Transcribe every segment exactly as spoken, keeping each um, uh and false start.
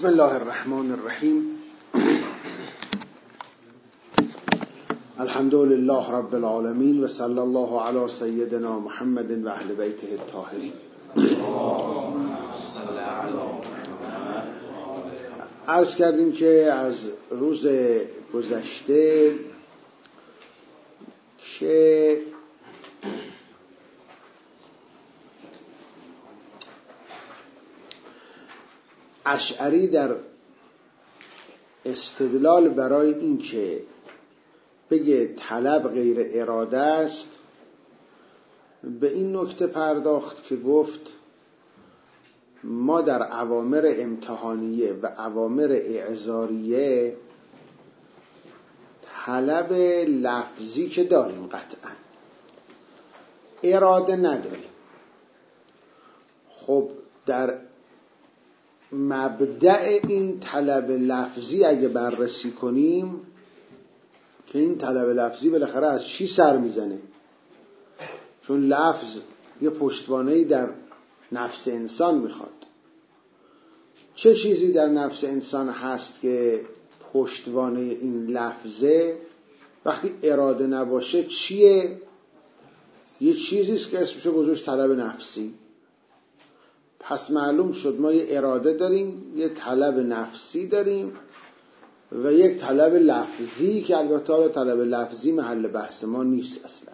بسم الله الرحمن الرحیم. الحمد لله رب العالمین و صلی الله علی سیدنا محمد و اهل بیته الطاهرین. عرض کردیم که از روز گذشته که اشعری در استدلال برای این که بگه طلب غیر اراده است به این نکته پرداخت که گفت ما در اوامر امتحانیه و اوامر اعذاریه طلب لفظی که داریم، قطعا اراده نداریم. خب در مبدأ این طلب لفظی اگه بررسی کنیم که این طلب لفظی بالاخره از چی سر میزنه؟ چون لفظ یه پشتوانه‌ای در نفس انسان میخواد. چه چیزی در نفس انسان هست که پشتوانه این لفظه؟ وقتی اراده نباشه چیه؟ یه چیزیست که اسمشو گذاشت طلب نفسی. پس معلوم شد ما یه اراده داریم، یه طلب نفسی داریم و یک طلب لفظی که البته طلب لفظی محل بحث ما نیست اصلا.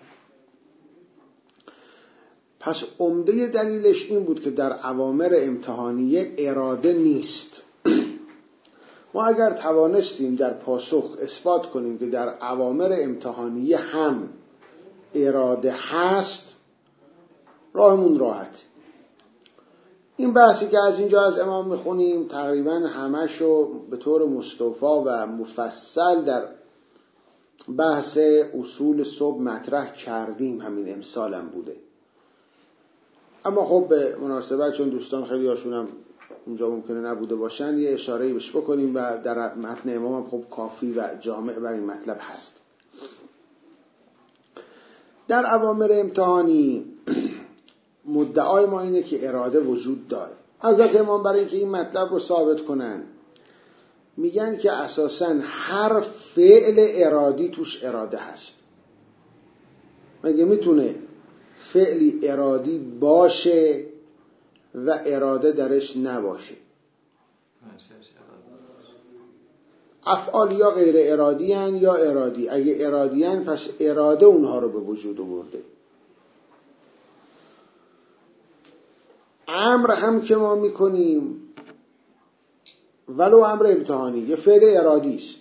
پس عمده دلیلش این بود که در اوامر امتحانیه اراده نیست. ما اگر توانستیم در پاسخ اثبات کنیم که در اوامر امتحانیه هم اراده هست، راهمون راحت. این بحثی که از اینجا از امام میخونیم تقریبا همشو به طور مستوفی و مفصل در بحث اصول صبح مطرح کردیم، همین امسالم بوده. اما خب به مناسبت چون دوستان خیلی هاشون هم اونجا ممکنه نبوده باشن یه اشاره‌ای بهش بکنیم و در متن امام هم خب کافی و جامع بر این مطلب هست. در اوامر امتحانی مدعای ما اینه که اراده وجود داره. حضرت امام برای اینکه این مطلب رو ثابت کنن میگن که اساساً هر فعل ارادی توش اراده هست. مگه میتونه فعلی ارادی باشه و اراده درش نباشه؟ افعال یا غیر ارادی هن یا ارادی. اگه ارادی هن پس اراده اونها رو به وجود آورده. امر هم که ما میکنیم ولو امر امتحانی یه فعل ارادی است،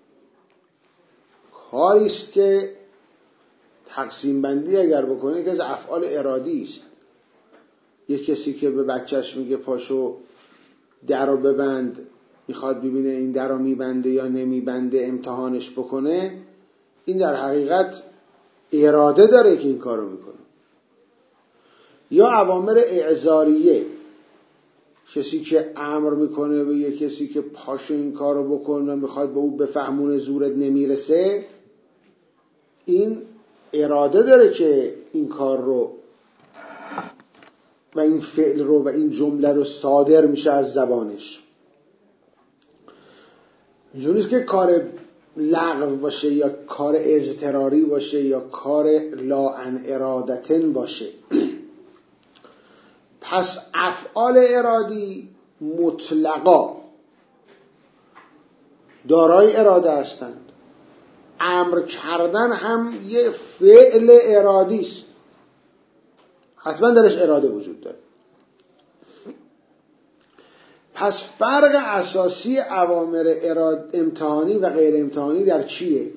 کاری است که تقسیم بندی اگر بکنه که از افعال ارادی است. یه کسی که به بچهش میگه پاشو در رو ببند، میخواد ببینه این در رو میبنده یا نمیبنده، امتحانش بکنه، این در حقیقت اراده داره که این کارو میکنه. یا اوامر اعذاریه، کسی که امر میکنه به یه کسی که پاشو این کارو بکنه، میخواد به او بفهمونه زورت نمیرسه، این اراده داره که این کار رو و این فعل رو و این جمله رو صادر میشه از زبانش. اینجوری نیست که کار لغو باشه یا کار اضطراری باشه یا کار لا ان ارادتن باشه. پس افعال ارادی مطلقا دارای اراده هستند. امر کردن هم یه فعل ارادی است، حتما درش اراده وجود داره. پس فرق اساسی اوامر امتحانی و غیر امتحانی در چیه؟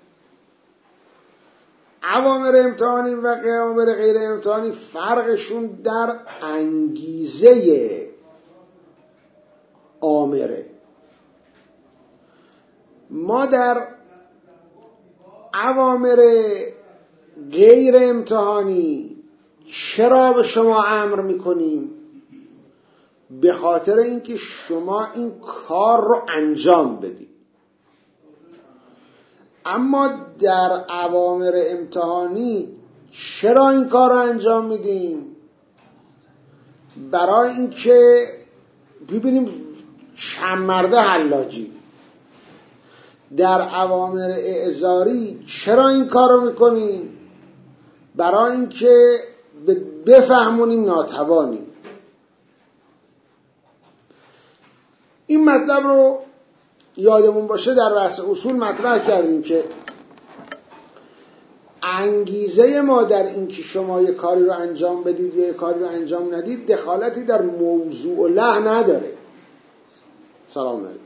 اوامر امتحانی و اوامر غیر امتحانی فرقشون در انگیزه آمره. ما در اوامر غیر امتحانی چرا به شما امر میکنیم؟ به خاطر اینکه شما این کار رو انجام بدید. اما در اوامر امتحانی چرا این کار رو انجام میدیم؟ برای اینکه ببینیم چندمرده حلاجی. در اوامر اعزاری چرا این کارو میکنیم؟ برای اینکه بفهمونیم ناتوانیم. این مطلب رو یادمون باشه در بحث اصول مطرح کردیم که انگیزه ما در این که شما یه کاری رو انجام بدید یا یه کاری رو انجام ندید دخالتی در موضوع و له نداره. سلام علیکم.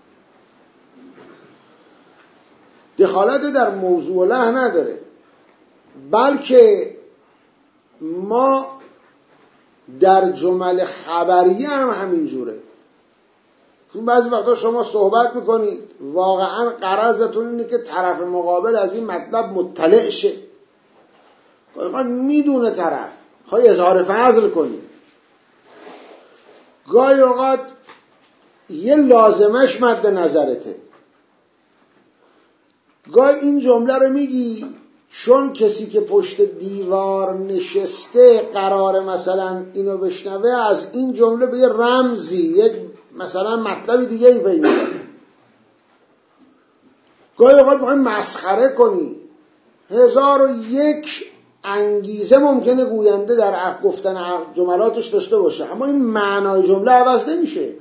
دخالت در موضوع و له نداره، بلکه ما در جمل خبریه هم همین جوره. بعضی وقتا شما صحبت میکنید واقعا غرضتون اینه که طرف مقابل از این مطلب مطلع شه، واقعا میدونه طرف، خواهی اظهار فضل کنید. گاهی اوقات یه لازمش مد نظرته، گاهی این جمله رو میگی چون کسی که پشت دیوار نشسته قرار مثلا اینو بشنوه، از این جمله به یه رمزی، یک مثلا مطلبی دیگه ای پی می‌بری. گاهی اوقات باید مسخره کنی. هزار و یک انگیزه ممکنه گوینده در گفتن جملاتش داشته باشه، اما این معنای جمله عوض نمیشه.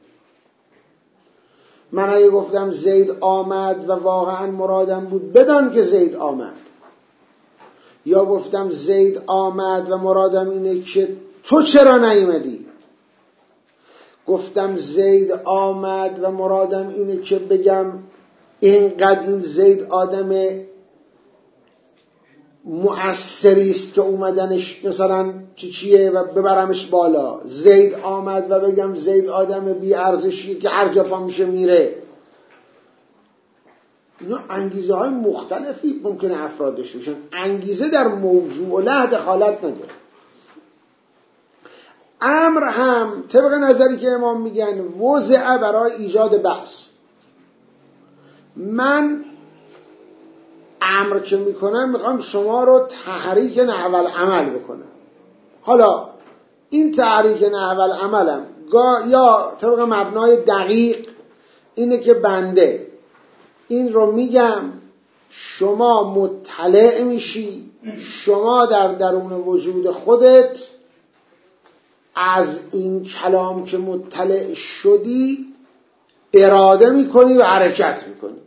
من اگه گفتم زید آمد و واقعا مرادم بود بدان که زید آمد، یا گفتم زید آمد و مرادم اینه که تو چرا نیومدی، گفتم زید آمد و مرادم اینه که بگم اینقدر این زید آدم مؤثری است که اومدنش مثلا چی چیه و ببرمش بالا، زید آمد و بگم زید آدم بی ارزشیه که هر جا پا میشه میره. اینا انگیزه های مختلفی ممکنه افرادش بشن. انگیزه در موضوع و له دخالت نداره. امر هم طبق نظری که امام میگن وضع برای ایجاد بحث. من امر که میکنم میخوام شما رو تحریک نحو العمل بکنم. حالا این تحریک نحو العملم یا طبق مبنای دقیق اینه که بنده این رو میگم، شما مطلع میشی، شما در درون وجود خودت از این کلام که مطلع شدی اراده میکنی و حرکت میکنی.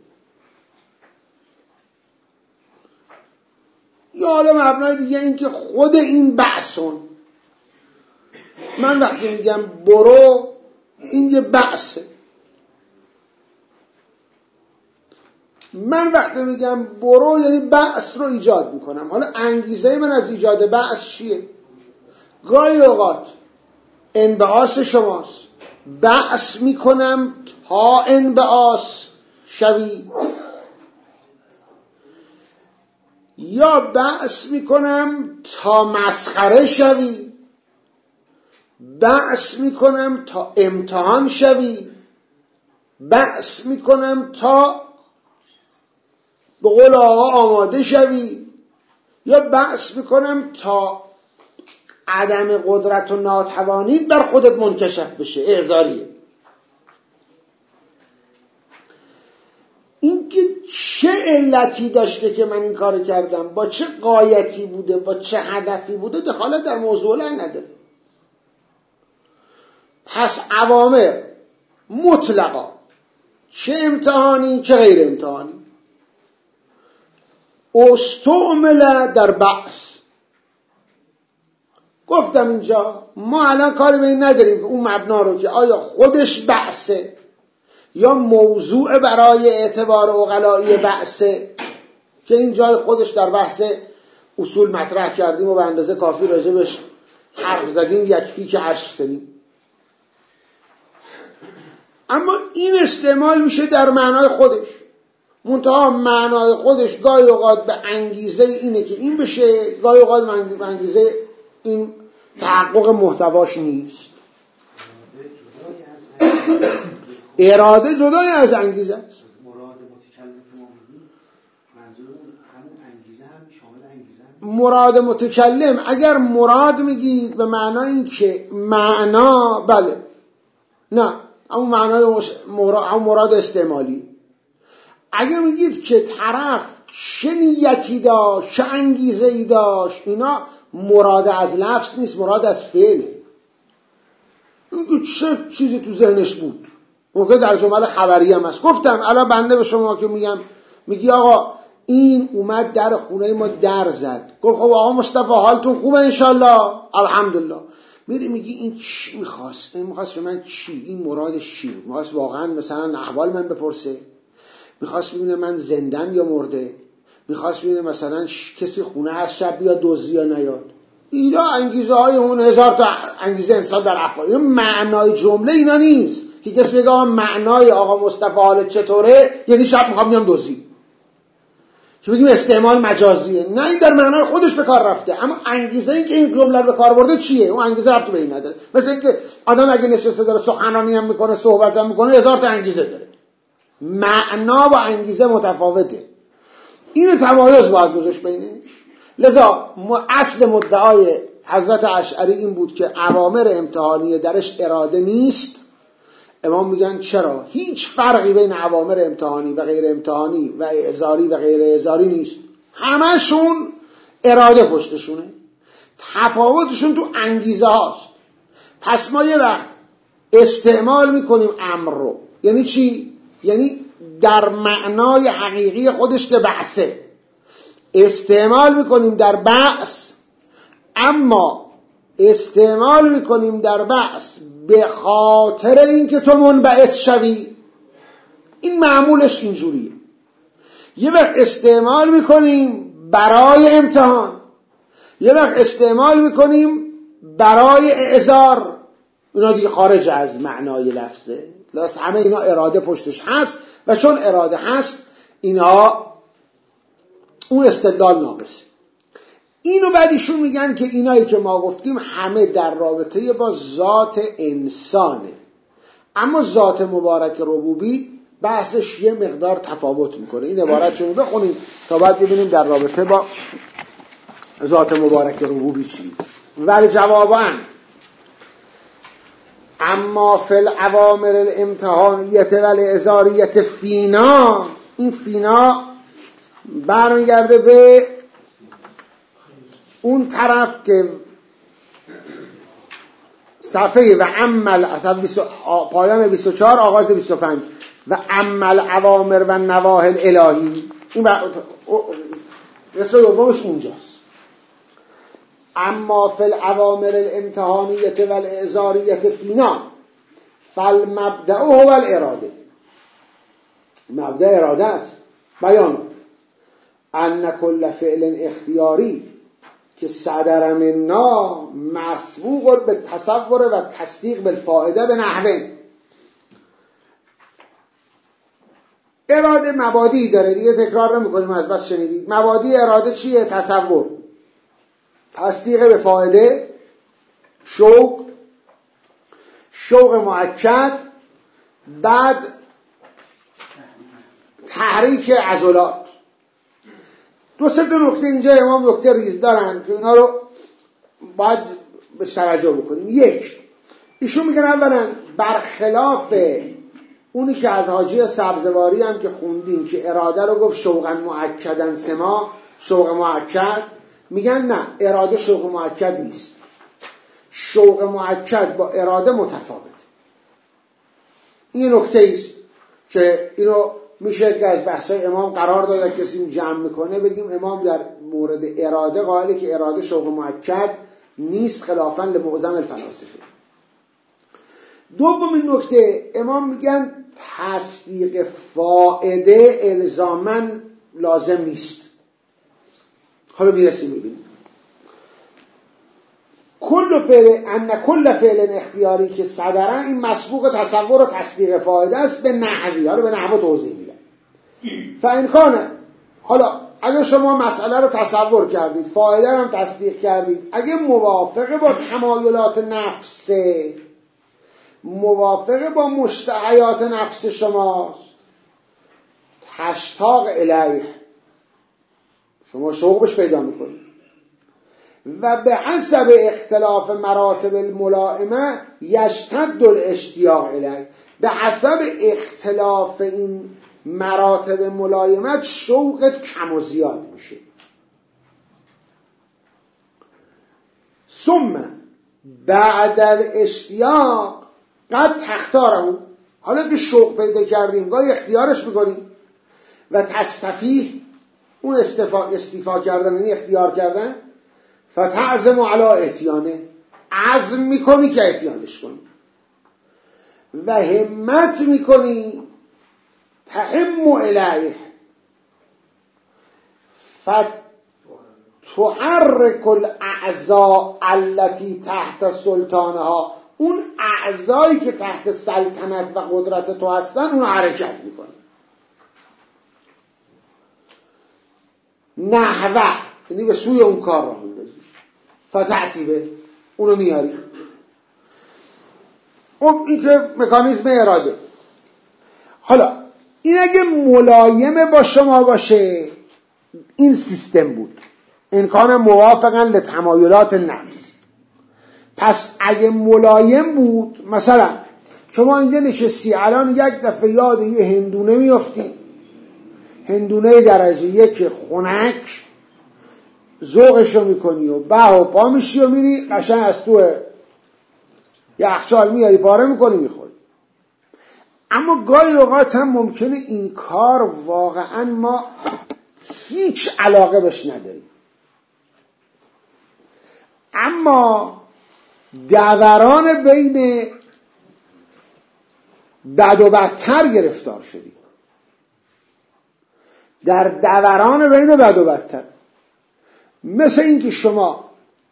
یا حالا مبنای دیگه این که خود این بحثون، من وقتی میگم برو این یه بحثه، من وقتی میگم برو یعنی بحث رو ایجاد میکنم. حالا انگیزه من از ایجاد بحث چیه؟ گاهی اوقات انبعاث شماست، بحث میکنم تا انبعاث شوی، یا بحث میکنم تا مسخره شوی، بحث میکنم تا امتحان شوی، بحث میکنم تا به قول آقا آماده شوی، یا بحث میکنم تا عدم قدرت و ناتوانیت بر خودت منکشف بشه. اعذاریه. این که چه علتی داشته که من این کار کردم، با چه غایتی بوده، با چه هدفی بوده، دخالت در موضوع له نداره. پس اوامر مطلقا، چه امتحانی چه غیر امتحانی، استعمل در بحث. گفتم اینجا ما الان کاری به این نداریم که اون مبنا رو که آیا خودش بحثه یا موضوع برای اعتبار عقلایی بحثه، که این جای خودش در بحث اصول مطرح کردیم و به اندازه کافی راجبش حرف زدیم، یکفی که هشت سنیم. اما این استعمال میشه در معنای خودش، منتها معنای خودش گاهی اوقات به انگیزه اینه که این بشه، گاهی اوقات به انگیزه این تحقق محتواش نیست. اراده جدای از انگیزه است. مراد متکلم که ما میگیم منظور همون انگیزه هم شامل انگیزه هم. مراد متکلم اگر مراد میگید به معنای این که معنا، بله، نه همون معنای مش... مراد... همون مراد استعمالی. اگه میگید که طرف چه نیتی داشت، چه انگیزه ای داشت، اینا مراد از لفظ نیست، مراد از فعله. اینکه چه چیزی تو ذهنش بود ممکن در جمله خبری هم هست. گفتم الان بنده به شما که میگم، میگی آقا این اومد در خونه ما در زد، گفت خب آقا مصطفی حالتون خوبه انشالله؟ الحمدلله. میری میگی این چی میخواست؟ این میخواست به من چی؟ این مرادش چی بود؟ میخواست واقعا مثلا احوال من بپرسه؟ میخواست ببینه من زندم یا مرده؟ میخواست ببینه مثلا کسی خونه هست شب بیاد دزدی یا نیاد؟ اینا انگیزه های اون هزار تا انگیزه انسان در احوال. این معنای جمله اینا نیست که کسی بگه آقا معنای آقا مصطفی حالت چطوره یعنی شب میخوام بیام دزدی، که بگیم استعمال مجازیه. نه، این در معنای خودش به کار رفته، اما انگیزه این که این جمله رو به کار برده چیه؟ اون انگیزه ربطی به این نداره. مثل اینکه آدم اگه نشسته داره سخنرانی هم میکنه، صحبت هم میکنه، هزار تا انگیزه داره. معنا و انگیزه متفاوته. اینو تمایز باید گذاشت بینش. لذا اصل مدعای حضرت اشعری این بود که اوامر امتحانی درش اراده نیست. امام میگن چرا؟ هیچ فرقی بین اوامر امتحانی و غیر امتحانی و اعذاری و غیر اعذاری نیست، همشون اراده پشتشونه، تفاوتشون تو انگیزه هاست. پس ما یه وقت استعمال میکنیم امر رو، یعنی چی؟ یعنی در معنای حقیقی خودش که بعثه استعمال میکنیم در بعث، اما استعمال میکنیم در بعث به خاطر اینکه تو منبعث شوی. این معمولش اینجوریه. یه وقت استعمال میکنیم برای امتحان، یه وقت استعمال میکنیم برای اعذار. اینا دیگه خارج از معنای لفظه، لذا همه اینا اراده پشتش هست و چون اراده هست اینا اون استدلال ناقصه. اینو بعد ایشون میگن که اینایی که ما گفتیم همه در رابطه با ذات انسانه، اما ذات مبارک ربوبی بحثش یه مقدار تفاوت میکنه. این عبارت شما بخونیم تا بعد ببینیم در رابطه با ذات مبارک ربوبی چی. ولی جواباً اما فی الاوامر الامتحانیت و الاعذاریت فینا، این فینا برمیگرده به اون طرف که صفحه و عمل اصلا پایان بیست و چهار آغاز بیست و پنج و عمل اوامر و نواهی الهی، این نصف دومش اونجاست. اما فی الاوامر الامتحانیت و الاعذاریت فینا فالمبدأ هو الاراده. مبدأ اراده است. بیان ان کل فعل اختیاری که صدر منا مسبوق به تصور و تصدیق بالفائده به نحوه. اراده مبادی داره دیگه، تکرار نمی‌کنیم، از بس شنیدید. مبادی اراده چیه؟ تصور، تصدیق به فائده، شوق، شوق مؤکد، بعد تحریک عضلات. دو سه تا نکته اینجا امام نکته ریز دارن که اینا رو باید بهش توجه بکنیم. یک، ایشون میگن اولا برخلاف اونی که از حاجی سبزواری هم که خوندیم که اراده رو گفت شوقا مؤکدن سما، شوق مؤکد، میگن نه، اراده شوق مؤکد نیست. شوق مؤکد با اراده متفاوت. این نکته ایست که اینو میشه که از بحثای امام قرار داده کسی جمع میکنه بگیم امام در مورد اراده قائله که اراده شوق مؤکد نیست، خلافاً لمعظم الفلاسفه. دومین نکته، امام میگن تصدیق فائده الزاماً لازم نیست. حالا میرسیم ببینیم. کل فعل ان کل فعل اختیاری که صدره، این مسبوق تصور و تصدیق فائده است به نحوی. حالا به نحو توضیح میدم. فان کان، حالا اگه شما مسئله رو تصور کردید، فائده رو هم تصدیق کردید، اگه موافقه با تمایلات نفس، موافقه با مشتهیات نفس شماست، تشتاق الیه، شما شوق بهش پیدا میکنید. و به حسب اختلاف مراتب الملائمه یشتد الاشتیاق الیه، به حسب اختلاف این مراتب ملایمت شوقت کم و زیاد میشه. ثم بعد الاشتیاق قد تختاره، حالا که شوق پیدا کردیم گاهی اختیارش میکنیم و تستفیح، اون استفا استیفا کردن یعنی اختیار کردن، فتعزم علی اتیانه، عزم میکنی که اتیانش کنی و همت میکنی تهم الیه فتحرک الاعضاء التي تحت سلطانها، اون اعضایی که تحت سلطنت و قدرت تو هستن اون حرکت میکنه. نحوه یعنی به سوی اون کار را میندازی، فتعتیبه اونو میاری. اون این که مکانیزم اراده. حالا این اگه ملایم با شما باشه این سیستم بود، این کان موافقا لتمایلات نفس. پس اگه ملایم بود، مثلا شما اینجا نشستی الان یک دفعه یاد یه هندونه میافتی، هندونه درجه یک خنک، ذوقشو میکنی و به و پا میشی و میری قشنگ از تو یخچال میاری پاره میکنی میخوری. اما گاهی اوقات هم ممکنه این کار واقعا ما هیچ علاقه بهش نداریم، اما دوران بین بد و بدتر گرفتار شدیم، در دوران بین بد و بدتر. مثل این که شما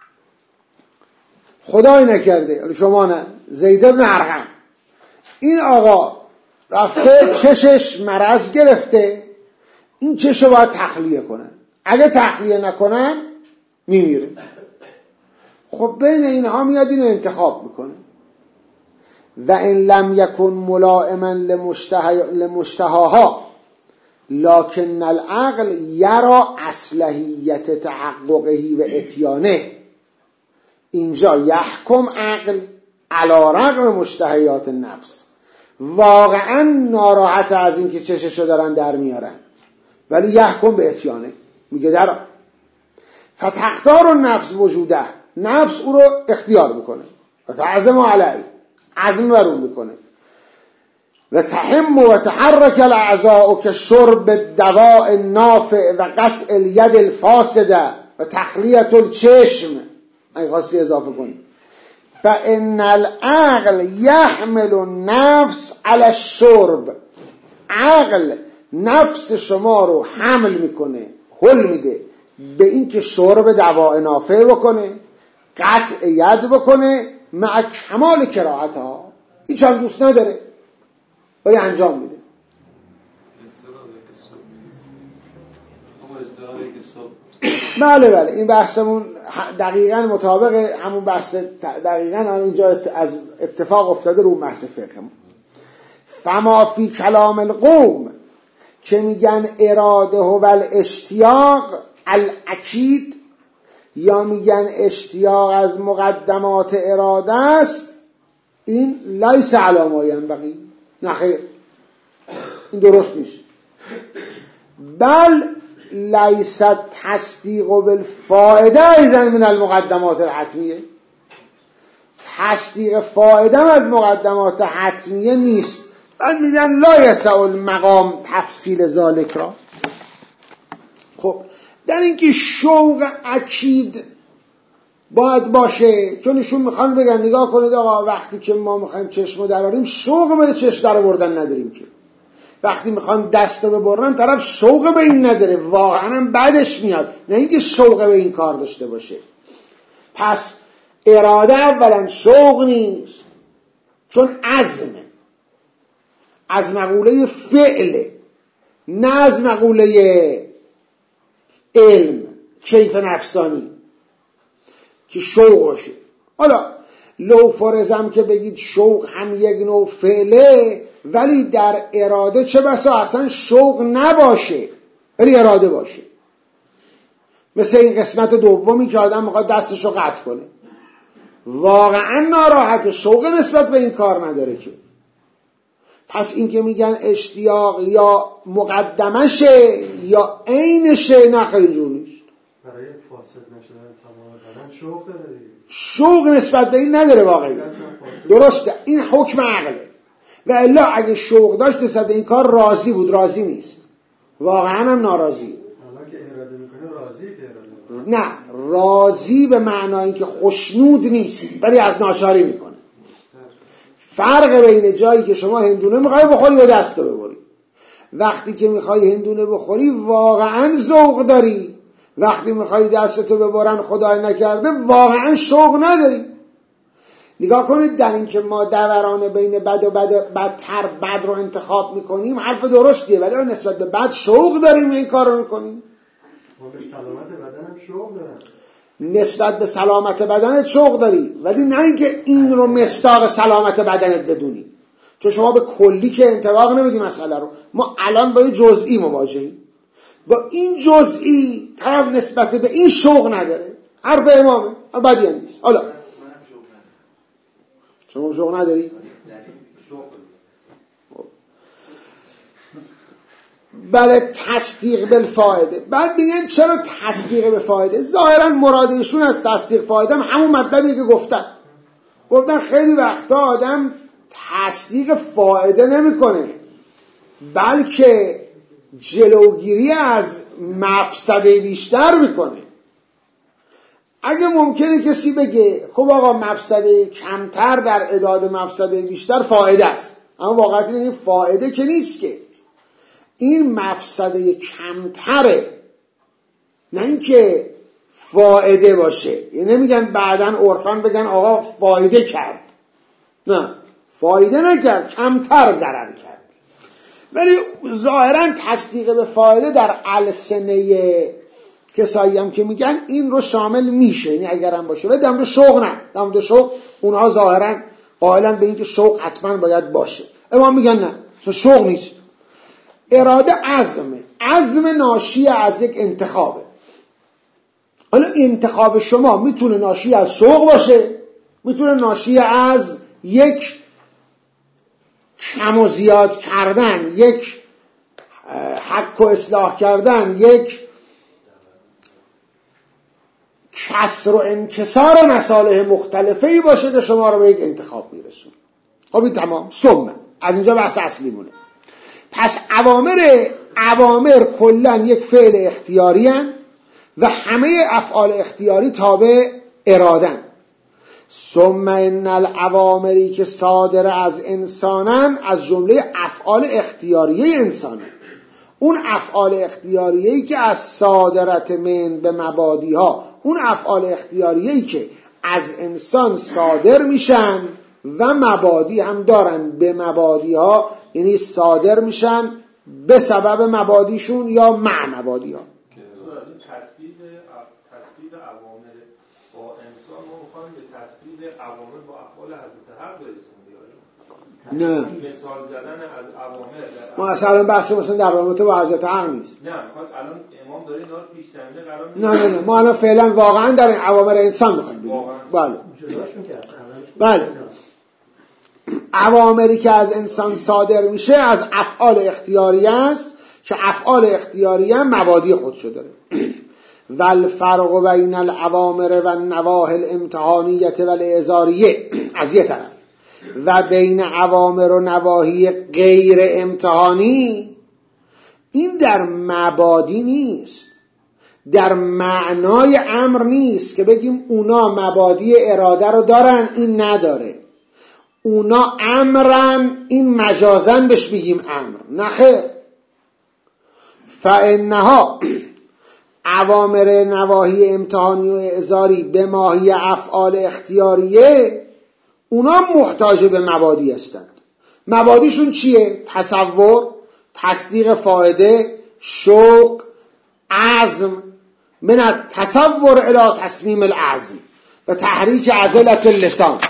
خدای نکرده، شما نه، زید بن ارقم، این آقا رفته چشش مرض گرفته، این چش رو باید تخلیه کنن، اگه تخلیه نکنن میمیره. خب بین اینها میاد اینو انتخاب میکنه. و ان لم یکن ملائما لمشتهاها لکن العقل یرا اصلحیت تحققهی و اتیانه، اینجا یحکم عقل علی رغم مشتهیات نفس، واقعا ناراحت از این که چششو دارن در میارن، ولی یحکم به اتیانه، میگه در فتختار النفس وجوده، نفس او رو اختیار میکنه و تعزم علی، عزم بر اون میکنه. و تهم و تحرک الاعضاء که شرب دواء نافع و قطع الید الفاسده و تخلیت الچشم، اگه خاصی اضافه کنی. فان العقل یحمل النفس علی الشرب، عقل نفس شما رو حمل میکنه، حل میده به این که شرب دواء نافع بکنه، قطع ید بکنه، مع کمال کراهتها، هیچ هم دوست نداره ولی انجام میده. بله بله این بحثمون دقیقاً مطابق همون بحث، دقیقاً اینجا از اتفاق افتاده رو بحث فقهمون. فما فی کلام القوم که میگن اراده و الاشتیاق الاکید، یا میگن اشتیاق از مقدمات اراده است، این لیس علی ما ینبغی، نه خیر، این درست نیست. بل لیس تصدیق بالفائده ایضا من المقدمات الحتمیه، تصدیق فائده از مقدمات حتمیه نیست. بعد میگن لا یسع المقام تفصیل ذالک را. خب در اینکه شوق اکید باید باشه، چون ایشون میخوان بگن نگاه کنید آقا وقتی که ما میخوایم چشمو دراریم شوق به چشم در آوردن نداریم، که وقتی میخوان دستو ببرن طرف شوق به این نداره، واقعا هم بعدش میاد، نه اینکه شوق به این کار داشته باشه. پس اراده اولا شوق نیست، چون عزمه، از مقوله فعله، نه از مقوله علم کیف نفسانی که شوق باشه. حالا لو فرضم که بگید شوق هم یک نوع فعله، ولی در اراده چه بسا اصلا شوق نباشه ولی اراده باشه. مثل این قسمت دومی که آدم میخواد دستشو قطع کنه، واقعا ناراحت، شوق نسبت به این کار نداره که. پس این که میگن اشتیاق یا مقدمشه یا عینشه، نه خیلی جور نیست. برای فاسد نشدن تمام بدن شوق داره دیگه. شوق نسبت به این نداره واقعا. درسته، این حکم عقله. و الا اگه شوق داشت نسبت به این کار راضی بود، راضی نیست، واقعا هم ناراضی. حالا که اراده میکنه راضی که اراده نه، راضی به معنای که خوشنود نیست، ولی از ناچاری میکنه. فرق بین جایی که شما هندونه میخوای بخوری و دست رو ببری، وقتی که میخوای هندونه بخوری واقعا ذوق داری، وقتی میخوای دستتو ببرن خدای نکرده واقعا شوق نداری. نگاه کنید در این که ما دوران بین بد و بد بدتر بد رو انتخاب میکنیم حرف درستیه، ولی نسبت به بد شوق داریم این کار رو میکنیم. ما به سلامت بدنم شوق دارم. نسبت به سلامت بدنت شوق داری، ولی نه اینکه این رو مصداق سلامت بدنت بدونی، چون شما به کلی که انطباق نمیدی مسئله رو. ما الان با یه جزئی مواجهیم، با این جزئی طرف نسبت به این شوق نداره. حرف امامه، بدی هم نیست. حالا شما شوق نداری؟ بله، تصدیق بالفائده. بعد میگن چرا تصدیق به فایده؟ ظاهرا مرادشون از تصدیق فایده هم همون مطلبی که گفتن. گفتن خیلی وقتا آدم تصدیق فایده نمیکنه، بلکه جلوگیری از مفسده بیشتر میکنه. اگه ممکنه کسی بگه خب آقا مفسده کمتر در عداد مفسده بیشتر فایده است، اما واقعا این فایده که نیست، که این مفسده کمتره، نه اینکه فایده باشه. یعنی نمیگن بعدن عرفاً بگن آقا فایده کرد، نه، فایده نکرد، کمتر ضرر کرد. ولی ظاهراً تصدیق به فایده در السنه کسایی هم که میگن این رو شامل میشه، یعنی اگر هم باشه. ولی دم شوق نه، دم شوق اونها ظاهراً قائلن به اینکه شوق حتما باید باشه. امام میگن نه، شوق نیست. اراده عزمه، عزم ناشی از یک انتخابه. حالا انتخاب شما میتونه ناشی از شوق باشه، میتونه ناشی از یک کم و زیاد کردن، یک حق و اصلاح کردن، یک کسر و انکسار مصالح مختلفه‌ای باشه که شما رو به یک انتخاب میرسونه. خب این تمام. ثم از اینجا بحث اصلی مونه. پس اوامر اوامر کلن یک فعل اختیاری هن و همه افعال اختیاری تابع ارادن. ثم ان الاوامری که صادر از انسانن از جمله افعال اختیاریه انسانن. اون افعال اختیاریه‌ای که از صادرت من به مبادیها، اون افعال اختیاریه‌ای که از انسان صادر میشن و مبادی هم دارن به مبادیها، یعنی صادر میشن به سبب مبادیشون یا مع مبادیها. تطبیق اوامر با انسان ما میخوایم به تطبیق اوامر با افعال حضرت حق برسیم. نه، مثال زدن از اوامر ما اصلا بحث مثلا در رابطه با حضرت حق نیست. نه، میخواد الان امام داره اینا رو پیش زمینه قرار میده. نه نه نه، ما الان فعلا واقعا در این اوامر انسان میخوایم بگیم. بله بله، اوامری که از انسان صادر میشه از افعال اختیاریه است که افعال اختیاریه مبادی خودشو داره. والفرق بین الاوامر و النواهی الامتحانیه و الاعذاریه از یه طرف، و بین اوامر و نواهی غیر امتحانی، این در مبادی نیست، در معنای امر نیست که بگیم اونا مبادی اراده رو دارن این نداره، اونا امرن این مجازن بهش بگیم امر. نخیر، فانها اوامر نواهی امتحانی و اعذاری به ماهی افعال اختیاریه، اونا محتاج به مبادی هستند. مبادیشون چیه؟ تصور، تصدیق فایده، شوق، عزم، من التصور الی تصمیم العزم و تحریک عضلة اللسان.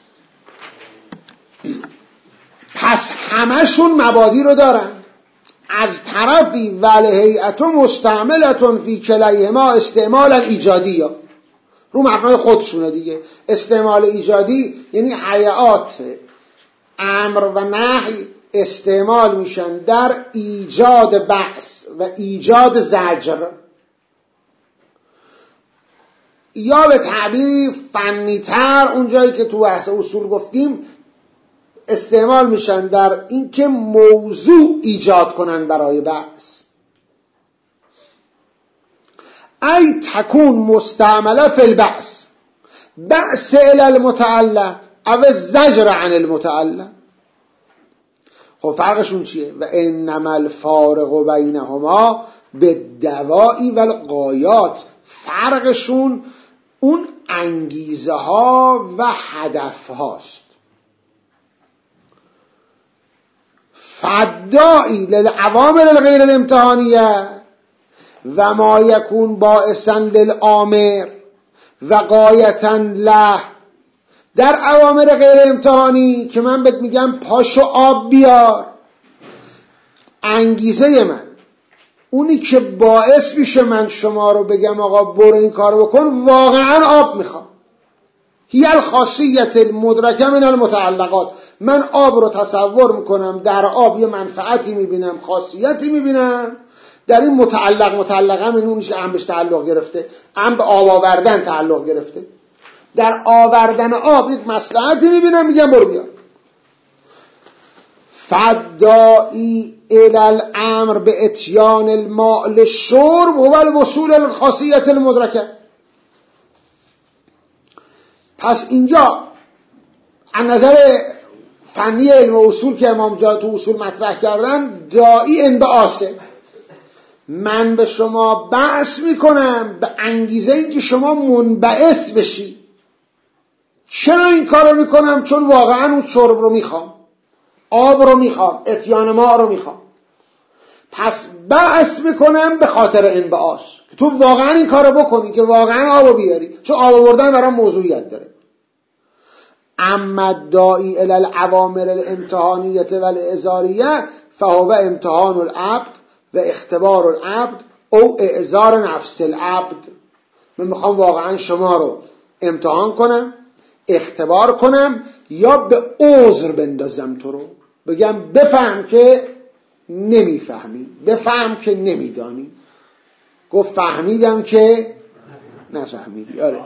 پس همشون مبادی رو دارن، از طرفی والهیئت مستعملتون فی کلیهما استعمالا ایجادی، ها رو مبنای خودشونه دیگه. استعمال ایجادی یعنی هیئات امر و نهی استعمال میشن در ایجاد بأس و ایجاد زجر، یا به تعبیری فنی‌تر اونجایی که تو بحث اصول گفتیم استعمال میشن در اینکه موضوع ایجاد کنن برای بحث. ای تکون مستعمله فی البحث بحث الی المتعلق او زجر عن المتعلق. خب فرقشون چیه؟ و انما الفارق بینهما بالدواعی و الغایات. فرقشون اون انگیزه ها و هدف هاست. فدائی للعوامل الغیر الامتحانیه و ما یکون باعثا للآمر و غایتا له. در اوامر غیر امتحانی که من بهت میگم پاشو آب بیار، انگیزه من اونی که باعث میشه من شما رو بگم آقا برو این کارو بکن واقعا آب میخوام. هی الخاصیت المدرکه من المتعلقات. من آب رو تصور میکنم، در آب یه منفعتی میبینم، خاصیتی میبینم. در این متعلق متعلق هم این اونیش هم بهش تعلق گرفته، هم به آب آوردن تعلق گرفته. در آوردن آب یک مصلحتی میبینم، میگم برو بیار. فدائی الی الامر به اتیان الماء للشرب هو الوصول الخاصیت المدرکه. پس اینجا از نظر فنی علم و اصول که امام جا تو اصول مطرح کردن، داعی انبعاثه. من به شما بحث میکنم به انگیزه این که شما منبعث بشی. چرا این کارو میکنم؟ چون واقعا اون شرب رو میخوام، آب رو میخوام، اتیان ما رو میخوام. پس بحث میکنم به خاطر انبعاث که تو واقعا این کارو بکنی که واقعا آب رو بیاری، چون آب آوردن برام موضوعیت داره. اما داعی الی العوامر الامتحانیه و الاعذاریه فهو امتحان العبد و اختبار العبد او اعذار نفس العبد. من میخوام واقعا شما رو امتحان کنم، اختبار کنم، یا به عذر بندازم تو رو، بگم بفهم که نمیفهمی، بفهم که نمیدانی. گفت فهمیدم که نفهمیدی. آره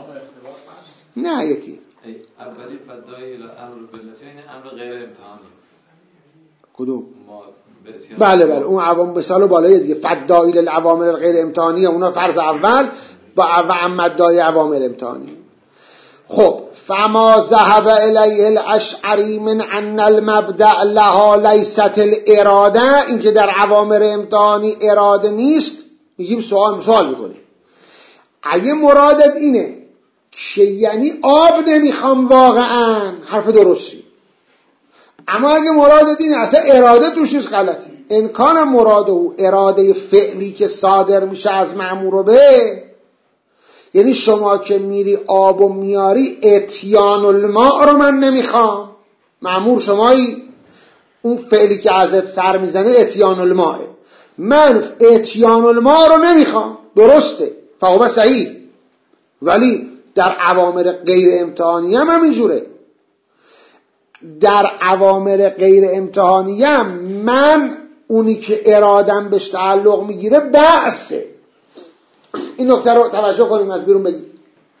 نه یکی اولی فدای الامر بالله یعنی امر غیر امتحانی. کدوم؟ بله بله اون عوام مثال بالای دیگه، فدای للعوامر غیر امتحانی اونا فرض اول و اما دای عوامر امتحانی. خب فما ذهب الیه الاشعری من ان المبدأ لها لیست الاراده، این که در عوامر امتحانی اراده نیست، میگیم سوال سوال میکنیم اگه مرادت اینه که یعنی آب نمیخوام واقعا، حرف درستی. اما اگه مرادت اینه اصلا اراده توش نیست، غلطی. امکان مراده و اراده فعلی که صادر میشه از مأمور به، یعنی شما که میری آب و میاری اتیان الماء رو من نمیخوام، مأمور شمایی، اون فعلی که ازت سر میزنه اتیان الماء، من اتیان الماء رو نمیخوام، درسته، فهو صحیح. ولی در اوامر غیر امتحانی هم همینجوره. در اوامر غیر امتحانی هم من اونی که ارادم بهش تعلق میگیره بحثه. این نکته رو توجه کنیم، از بیرون بگیم.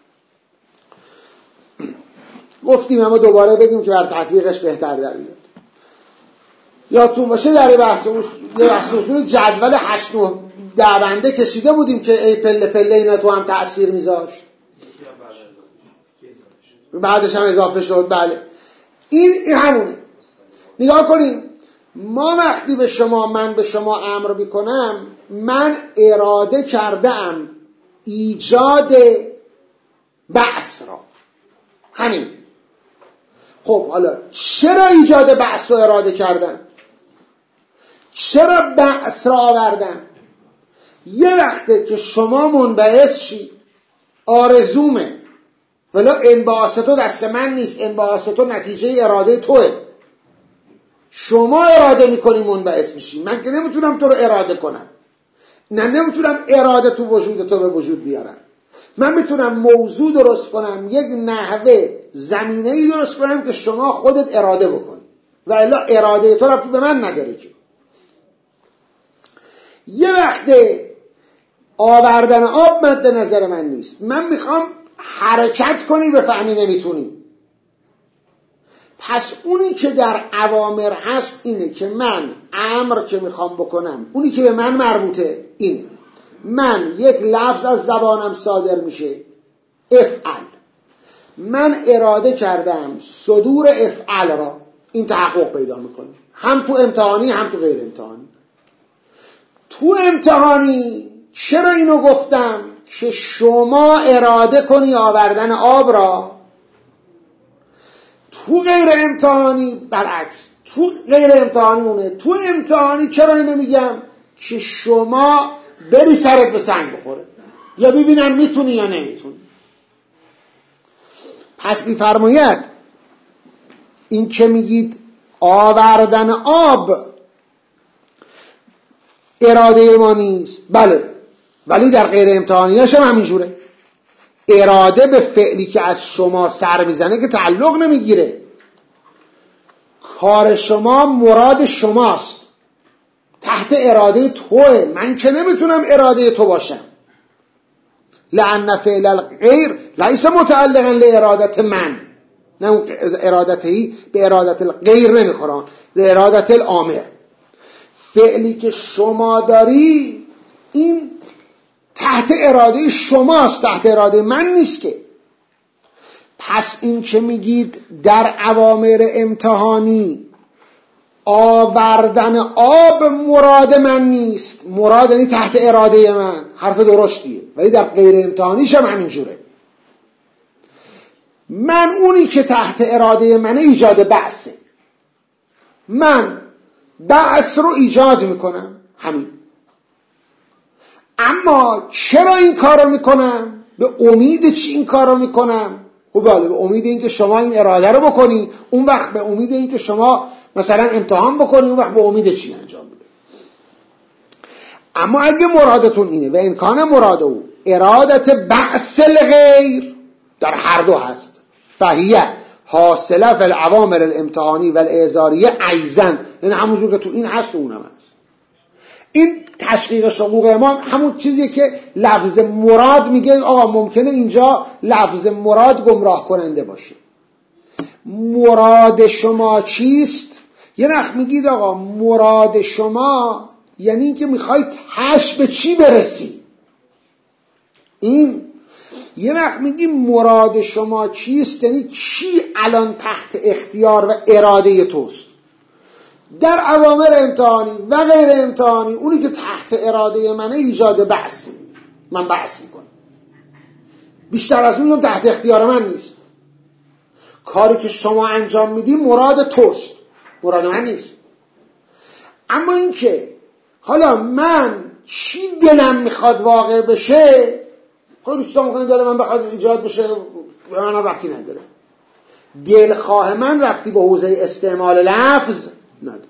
گفتیم اما دوباره بگیم که بر تطبیقش بهتر در بیاد. یادتون باشه در بحث اصول جدول هشت نه ده بنده کشیده بودیم که ای پله پله اینا تو هم تأثیر میذاشت، بعدش هم اضافه شد. بله این, این همونه. نگاه کنیم، ما وقتی به شما من به شما امر میکنم، من اراده کردم ایجاد بحث را، همین. خب حالا چرا ایجاد بحث رو اراده کردم؟ چرا بحث را آوردم؟ یه وقته که شما منبعث شی، آرزومه، ولی انبعاث تو دست من نیست، انبعاث تو نتیجه اراده توه. شما اراده میکنی منبعث میشی، من که نمیتونم تو رو اراده کنم، نه نمیتونم اراده تو وجود تو به وجود بیارم. من میتونم موضوع درست کنم، یک نحوه زمینه‌ای درست کنم که شما خودت اراده بکنی، و الا اراده تو ربطی به من نداره. که یه وقته آوردن آب مد نظر من نیست، من میخوام حرکت کنی بفهمی نمیتونی. پس اونی که در اوامر هست اینه که من امر که میخوام بکنم، اونی که به من مربوطه اینه، من یک لفظ از زبانم صادر میشه افعل، من اراده کردم صدور افعل را، این تحقق پیدا میکنه هم تو امتحانی هم تو غیر امتحانی. تو امتحانی چرا اینو گفتم که شما اراده کنی آوردن آب را، تو غیر امتحانی برعکس، تو غیر امتحانی اونه، تو امتحانی چرا اینو میگم که شما بری سرت به سنگ بخوره یا ببینم میتونی یا نمیتونی. پس میفرماید این که میگید آوردن آب اراده ما نیست، بله، ولی در غیر امتحانیاش هم همینجوره. اراده به فعلی که از شما سر میزنه که تعلق نمیگیره، کار شما مراد شماست، تحت اراده توه، من که نمیتونم اراده تو باشم. لأن فعل الغیر لیس متعلقا لارادت من، نه ارادتی به ارادت الغیر نمیخورن، به ارادت الامر. فعلی که شما داری این تحت اراده شماست، تحت اراده من نیست که. پس این که میگید در اوامر امتحانی آوردن آب مراد من نیست، مراد یعنی تحت اراده من، حرف درستیه، ولی در غیر امتحانیش هم همینجوره. من اونی که تحت اراده منه ایجاد بعثه، من بعث رو ایجاد میکنم، همین. اما چرا این کار رو میکنم؟ به امید چی این کار رو میکنم؟ خب بله، به امید این که شما این اراده رو بکنی، اون وقت به امید این که شما مثلا امتحان بکنی، اون وقت به امید چی انجام بده. اما اگه مرادتون اینه و امکان مراد او ارادت بعث الغیر در هر دو هست، فهیه حاصله فی الاوامر الامتحانی و الاعذاریه ایضا، یعنی همونجور که تو این هست و اون هم هست. این تشقیق شقوق امام همون چیزیه که لفظ مراد میگه آقا ممکنه اینجا لفظ مراد گمراه کننده باشه. مراد شما چیست؟ یه وقت میگید آقا مراد شما یعنی این که میخواید هش به چی برسی. این یه وقت میگیم مراد شما چیست یعنی چی الان تحت اختیار و اراده توست. در اوامر امتحانی و غیر امتحانی اونی که تحت اراده منه ایجاد بحث، من بحث میکنم، بیشتر از اون تحت اختیار من نیست. کاری که شما انجام میدی مراد توست، مراد من نیست. اما این که حالا من چی دلم میخواد واقع بشه، خیلی چیزا ممکنه داره من بخواد ایجاد بشه به من ربطی نداره. دلخواه من ربطی به حوزه استعمال لفظ نداره.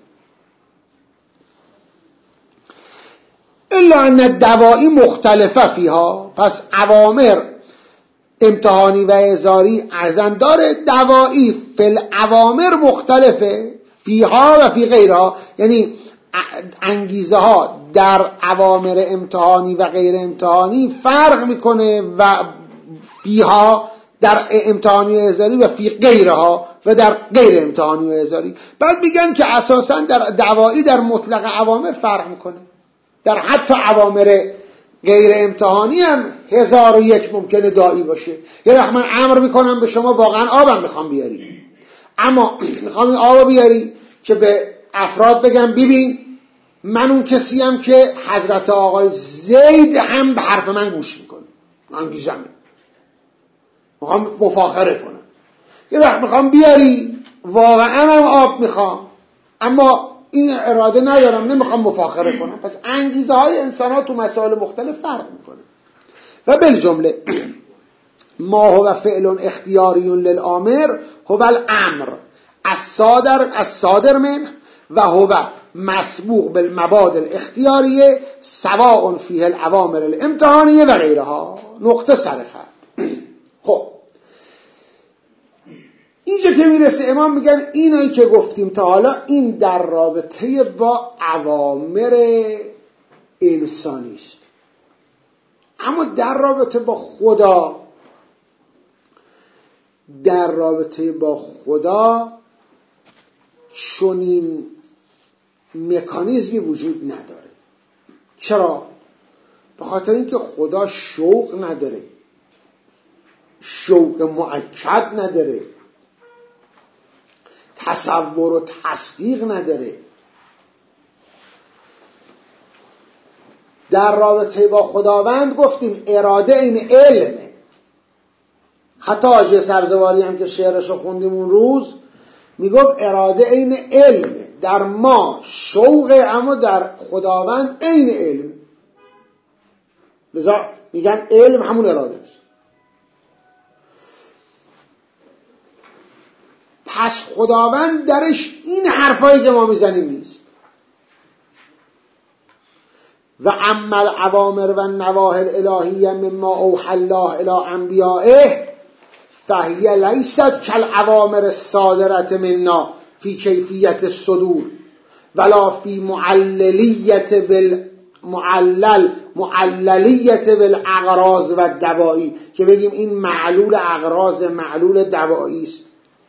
الا ان الدوائی مختلفه فیها، پس اوامر امتحانی و اعذاری ارزن داره، دوائی فی الاوامر مختلفه فیها و فی غیرها، یعنی انگیزه ها در اوامر امتحانی و غیر امتحانی فرق میکنه، و فیها در امتحانی و اعذاری و فی غیرها و در غیر امتحانی و اعذاری. بعد میگن که اساسا در دوائی در مطلق اوامر فرق میکنه، در حتی اوامر غیر امتحانی هم هزار و یک ممکنه داعی باشه. یه وقت من امر میکنم به شما واقعا آبم میخوام بیاری، اما میخوام این آب بیاری که به افراد بگم ببین من اون کسیم که حضرت آقای زید هم به حرف من گوش میکنه، من گیزمه، میخوام مفاخره کنم. یه وقت میخوام بیاری واقعا هم آب میخوام، اما این اراده ندارم، نمیخوام مفاخره کنم. پس انگیزه های انسان ها تو مسائل مختلف فرق میکنه. و بالجمله ما هو فعل اختیاری للآمر هو الامر الصادر الصادر من و هو مسبوق بالمباد الاختیاریه سواء فیه الاوامر الامتحانیه و غیرها. نقطه سر خط. خب اینجا که میرسه امام میگن اینایی که گفتیم تا حالا این در رابطه با اوامر انسانی است، اما در رابطه با خدا، در رابطه با خدا چنین مکانیزمی وجود نداره. چرا؟ به خاطر اینکه خدا شوق نداره، شوق مؤکد نداره، تصور و تصدیق نداره. در رابطه با خداوند گفتیم اراده این علمه. حتی حاجی سبزواری هم که شعرشو خوندیم اون روز میگفت اراده این علمه، در ما شوقه اما در خداوند این علمه. لذا میگن علم همون اراده است. پس خداوند درش این حرفایی که ما میزنیم نیست. و اما الاوامر و النواهی الالهیه مما اوحی الله الی انبیائه فهی لیست کالاوامر الصادرة منا فی کیفیت الصدور ولا فی معللیت بالمعلل معللیت بالاغراض و الدوائی، که بگیم این معلول اغراض معلول دوایی است.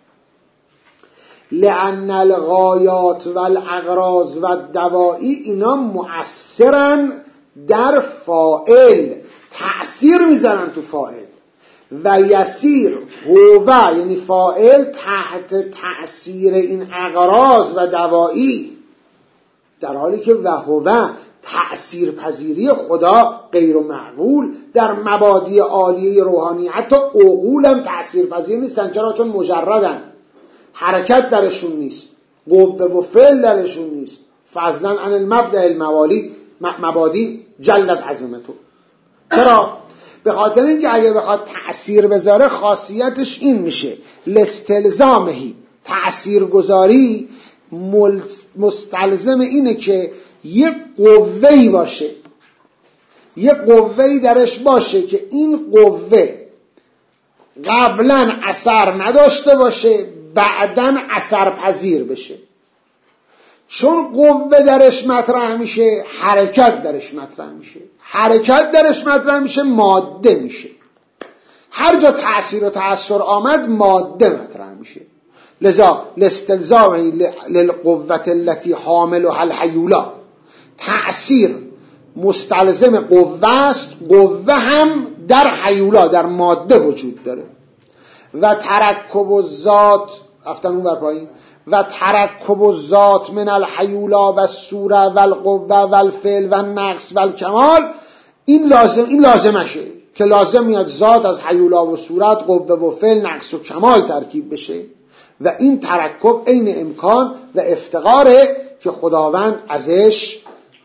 لأن الغایات و الاغراض و الدوائی اینا مؤثرن در فاعل، تأثیر میزنن تو فاعل. و یسیر هو یعنی فاعل تحت تأثیر این اغراض و دوائی، در حالی که و هو تأثیر پذیری خدا غیر معقول در مبادی عالیه روحانی. حتی عقول هم تأثیر پذیر نیستن. چرا؟ چون مجردن، حرکت درشون نیست، قوه و فعل درشون نیست. فضلا عن المبدأ الموالی مبادی جلت عظمتو. چرا؟ به خاطر اینکه اگه بخواد تأثیر بذاره خاصیتش این میشه لاستلزامهی، تأثیر گذاری مستلزم اینه که یه قوهی باشه، یه قوهی درش باشه که این قوه قبلا اثر نداشته باشه بعدن اثر پذیر بشه. چون قوه درش مطرح میشه حرکت درش مطرح میشه، حرکت درش مطرح میشه ماده میشه. هر جا تأثیر و تأثیر آمد ماده مطرح میشه. لذا لاستلزام للقوة التي حاملها الحیولا، تأثیر مستلزم قوه است، قوه هم در حیولا در ماده وجود داره. و ترکب الذات افتن اون بر پایین و ترکب الذات من الحیولا و الصوره و القوه و الفعل و النقص و الکمال، این لازم این لازمشه که لازم میاد ذات از حیولا و صورت، قوه و فعل، نقص و کمال ترکیب بشه. و این ترکب عین امکان و افتقاره که خداوند ازش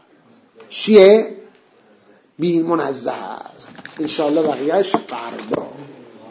چیه؟ بی منزه است. انشاءالله بقیهش فردا.